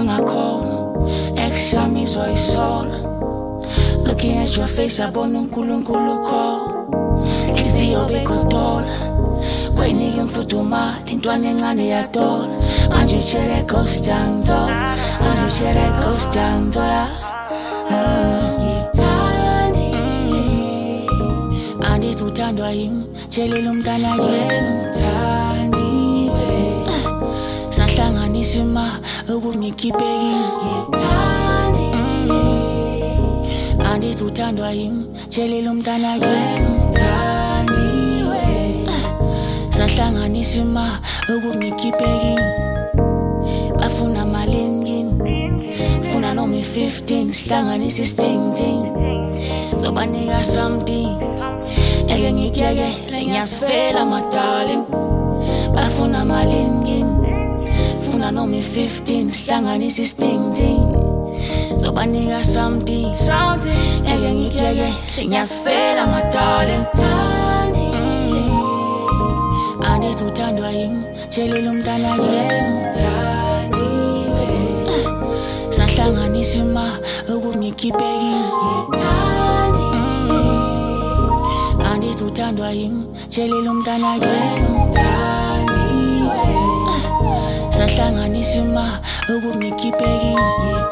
bangakhona ekushamizwa isola. Looking at your face, yabona uNkulunkulu khona. Inhliziyo begodola kwenika imfuduma intwana encane yadola. Manje chere ghost yangidola, manje chere ghost yangidola. Andithi uthandwa yini, tshelela umntana yena uthandiwe. Sahlanganisa imali ukungikhiphe kini. Andithi uthandwa yini, tshelela umntana yena uthandiwe. Sahlanganisa imali ukungikhiphe kini. Bafuna malini kini, funa noma 15, sihlanganisa isithing. Zobanika something, eke ngikuyekele ngiyasifela my darling. Bafuna malini kini, funa noma 15, sihlanganisa isithing. Zobanika something, eke ngikuyekele ngiyasifela my darling. Andithi uthandwa yini, tshelela umntana yena uthandiwe. Sahlanganisa imali ukungikhiphe kini. Andithi uthandwa yini, tshelela umntana yena uthandiwe. Sahlanganisa imali ukungikhiphe kini.